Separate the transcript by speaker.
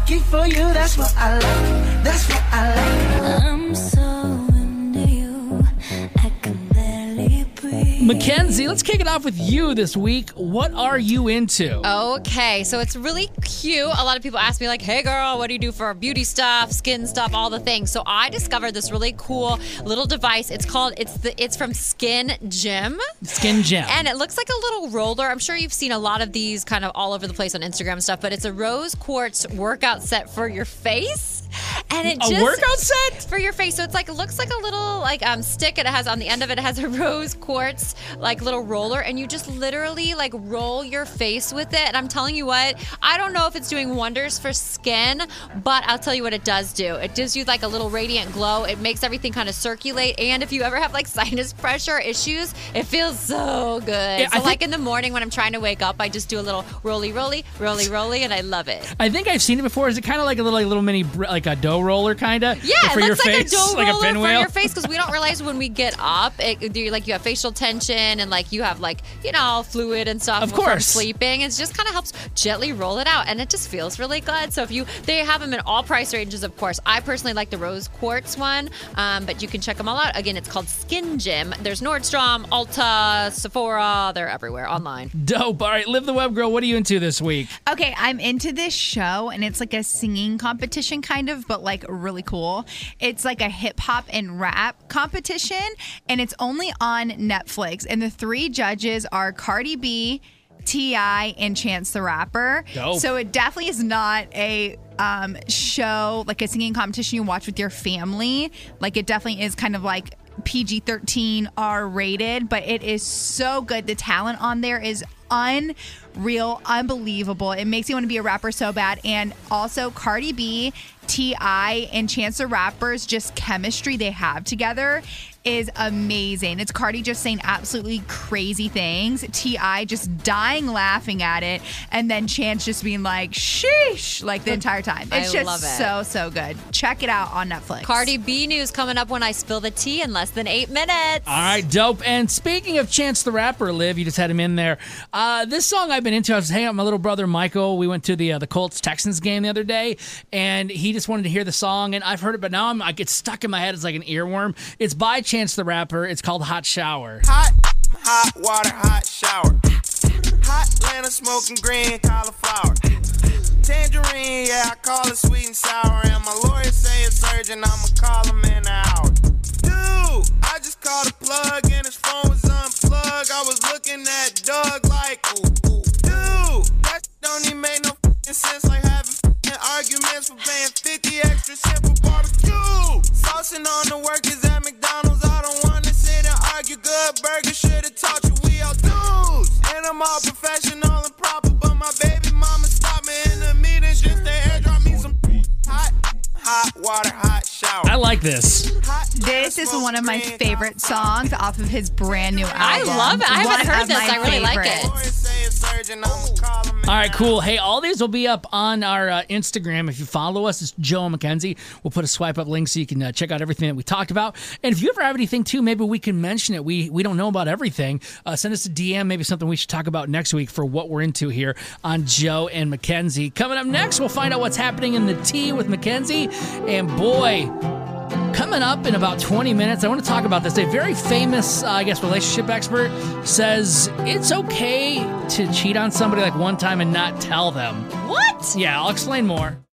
Speaker 1: lucky for you, that's what I like. That's what I like.
Speaker 2: I'm so into you, I can barely breathe.
Speaker 3: Mackenzie, let's kick it off with you this week. What are you into?
Speaker 4: Okay, so it's really cute. A lot of people ask me like, hey girl, what do you do for beauty stuff, skin stuff, all the things. So I discovered this really cool little device. It's from Skin Gym.
Speaker 3: Skin Gym.
Speaker 4: And it looks like a little roller. I'm sure you've seen a lot of these kind of all over the place on Instagram and stuff, but it's a rose quartz workout set for your face. And it
Speaker 3: A workout set?
Speaker 4: For your face. So it's like, it looks like a little like stick. It has on the end of it has a rose quartz like little roller, and you just literally like roll your face with it. And I'm telling you what, I don't know if it's doing wonders for skin, but I'll tell you what it does do. It gives you like a little radiant glow. It makes everything kind of circulate. And if you ever have like sinus pressure issues, it feels so good.
Speaker 3: Yeah,
Speaker 4: so like in the morning when I'm trying to wake up, I just do a little rolly, and I love it.
Speaker 3: I think I've seen it before. Is it kind of like a little mini, like a dough roller kind of?
Speaker 4: Yeah,
Speaker 3: for
Speaker 4: it
Speaker 3: your
Speaker 4: looks like
Speaker 3: face,
Speaker 4: a dough
Speaker 3: like
Speaker 4: roller
Speaker 3: a
Speaker 4: for
Speaker 3: pinwheel?
Speaker 4: your face, because we don't realize when we get up, you have facial tension and like you have like, fluid and stuff
Speaker 3: Of
Speaker 4: from
Speaker 3: course.
Speaker 4: sleeping. It just kind of helps gently roll it out, and it just feels really good. So they have them in all price ranges, of course. I personally like the rose quartz one, but you can check them all out. Again, it's called Skin Gym. There's Nordstrom, Ulta, Sephora. They're everywhere online.
Speaker 3: Dope. All right, Live the Web Girl, what are you into this week?
Speaker 5: Okay, I'm into this show, and it's like a singing competition kind of, but like really cool. It's like a hip hop and rap competition, and it's only on Netflix. And the three judges are Cardi B, T.I., and Chance the Rapper.
Speaker 3: Dope.
Speaker 5: So it definitely is not a show, like a singing competition you watch with your family. Like it definitely is kind of like PG-13 R-rated, but it is so good. The talent on there is unreal, unbelievable. It makes you want to be a rapper so bad. And also Cardi B, T.I., and Chance the Rapper's just chemistry they have together is amazing. It's Cardi just saying absolutely crazy things, T.I. just dying laughing at it, and then Chance just being like, sheesh, like the entire time. It's
Speaker 4: I
Speaker 5: just
Speaker 4: love it.
Speaker 5: so good. Check it out on Netflix.
Speaker 4: Cardi B news coming up when I spill the tea in less than 8 minutes.
Speaker 3: All right, dope. And speaking of Chance the Rapper, Liv, you just had him in there. This song I've been into, I was hanging out with my little brother Michael. We went to the Colts-Texans game the other day, and he just wanted to hear the song, and I've heard it, but now I get stuck in my head. It's like an earworm. It's by Chance the Rapper. It's called Hot Shower.
Speaker 6: Hot water, hot shower. Hot Atlanta smoking green cauliflower. Tangerine, yeah, I call it sweet and sour. And my lawyer say it's urgent, I'ma call him in an hour. Dude, I just called a plug and his phone was unplugged. I was looking at Doug like, ooh. Dude, that don't even make no sense, like having arguments for paying 50 extra cents for barbecue. Saucing on the workers at McDonald's. I don't want to sit and argue. Good burger should have taught you we all dudes. And I'm all professional and proper, but my baby mama stopped me in the meetings just to airdrop me some hot water, hot shower.
Speaker 3: I like this.
Speaker 5: This is one of my favorite songs off of his brand new album.
Speaker 4: I love it. I haven't
Speaker 5: One
Speaker 4: heard
Speaker 5: of
Speaker 4: this.
Speaker 5: my
Speaker 4: I really like
Speaker 5: favorites.
Speaker 4: it.
Speaker 3: All right, cool. Hey, all these will be up on our Instagram. If you follow us, it's Joe and Mackenzie. We'll put a swipe up link so you can check out everything that we talked about. And if you ever have anything, too, maybe we can mention it. We don't know about everything. Send us a DM, maybe something we should talk about next week for what we're into here on Joe and Mackenzie. Coming up next, we'll find out what's happening in the tea with Mackenzie. And boy, coming up in about 20 minutes, I want to talk about this. A very famous, relationship expert says it's okay to cheat on somebody like one time and not tell them.
Speaker 4: What?
Speaker 3: Yeah, I'll explain more.